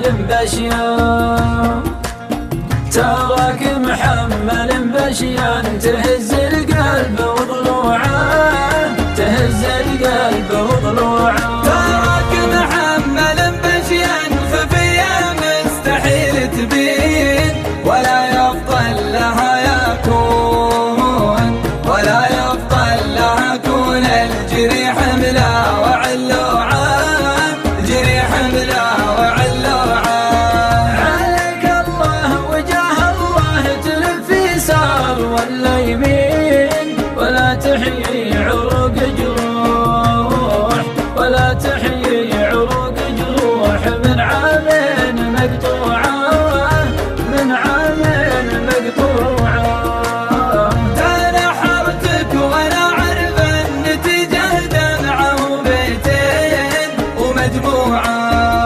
بشيان، تراك محمل بشيان، تهز القلب وضلوعه، تهز القلب وضلوعه. تراك محمل بشيان، خفية مستحيل تبين، ولا يفضل لها يكون، ولا يفضل لها كون. الجريح ملا وعلوعه، الجريح ملا وعلوعه. عليك الله وجاه الله، تلف يسار ولا يمين، ولا تحيي عروق جروح، ولا تحيي عروق جروح. من عامين مقطوعة، من عامين مقطوعة. تنحرتك وانا عارف النتيجة، دمعة وبيتين ومجموعة،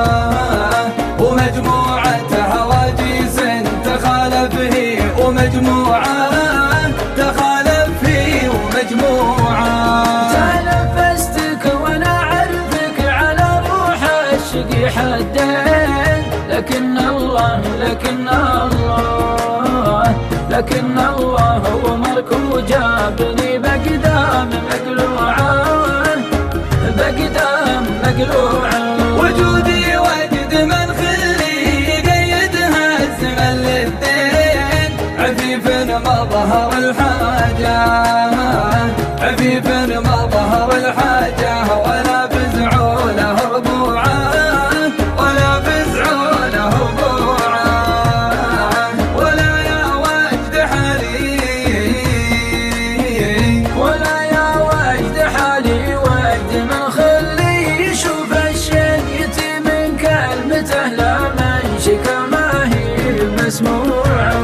ومجموعة هواجيس تخالف هي، ومجموعة تخالف هي ومجموعة. تنفستك وانا عرفك على روح الشقي حدين، لكن الله، لكن الله، لكن الله أمرك وجابني بقدام مقلوعة، بقدام مقلوعة. وجودي وجد من خلي يقيدها الزمن للدين، عفيف ما ظهر الحاجة، عفيف ما ظهر الحاجة. ولا فزعوا له ربوعه، ولا فزعوا له ربوعه. ولا يا وجد حالي، ولا يا وجد حالي، وجد من خلي يشوف الشيء من كلمته، لا من شكا ما هي مسموعة.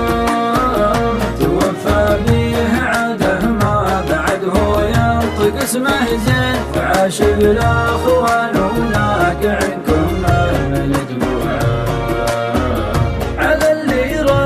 توفى بيه عاده ما بعد هو ينطق اسمه زين، وعاش بالاخوان ولاقعكم من دموعه. على اللي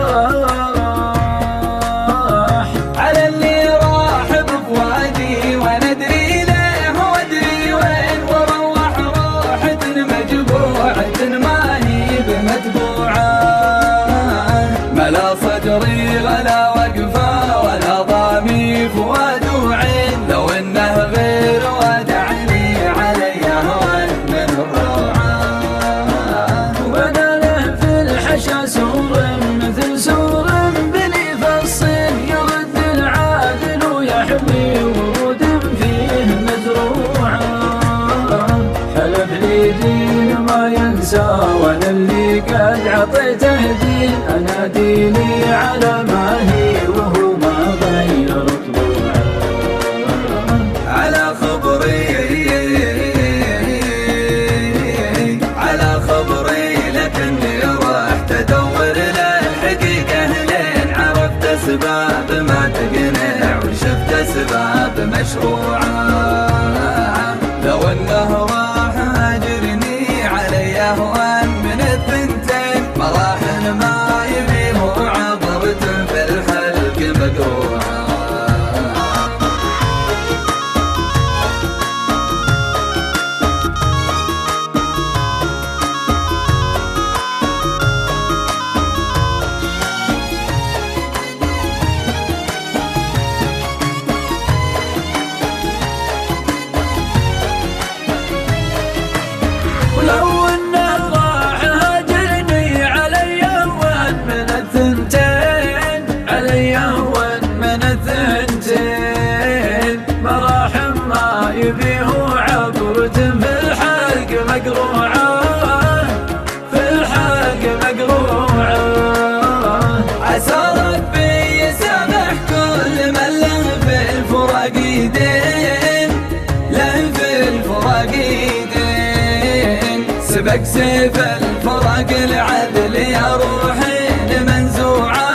راح، على اللي راح بفؤادي، وندري ليه وادري وين، وروح روحة مجبوعة ما هي بمتبوعة. ملا صدري غلا وقفة، ولا ضامي فؤاد وعين، لو انه غير ودعني علي هوان من الروعة. وبدا له في الحشا سور مثل سور بني فالصين، يرد العادل ويحمي ورود فيه مزروعة. حلف لي دين ما ينسى، وانا اللي قد عطيته دين، انا ديني على ما هي وهو ما غير طبوعه. على خبري، على خبري لكني رحت ادور للحقيقة لين عرفت اسباب ما تقنع، وشفت اسباب مشروعة. لو انه راح هاجرني علي اهوان من الثنتين، مراحل ما يبيه عبرت في الحلق مقروعة. ولو انه راح هاجرني علي اهون من الثنتين، علي اهون من الثنتين. مراحم ما يبيه عبرة في الحلق مقروعة، في الحلق مقروعة. عسى ربي يسامح كل من له في الفراق يدين، له في الفراق يدين. سبق سيف الفراق العدل يا روحين منزوعة،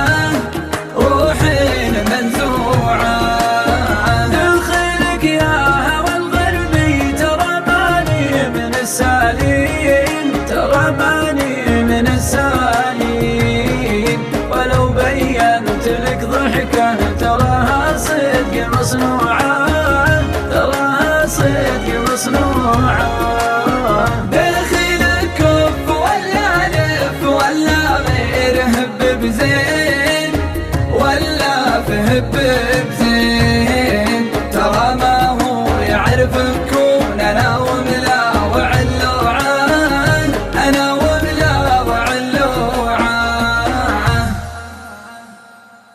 روحين منزوعة. دخلك يا هوى الغربي، ترى ماني من السالين، ترى ماني من السالين. ولو بينت لك ضحكة، تراها صدق مصنوعة، تراها صدق مصنوعة. دخل الكف والليالي بزين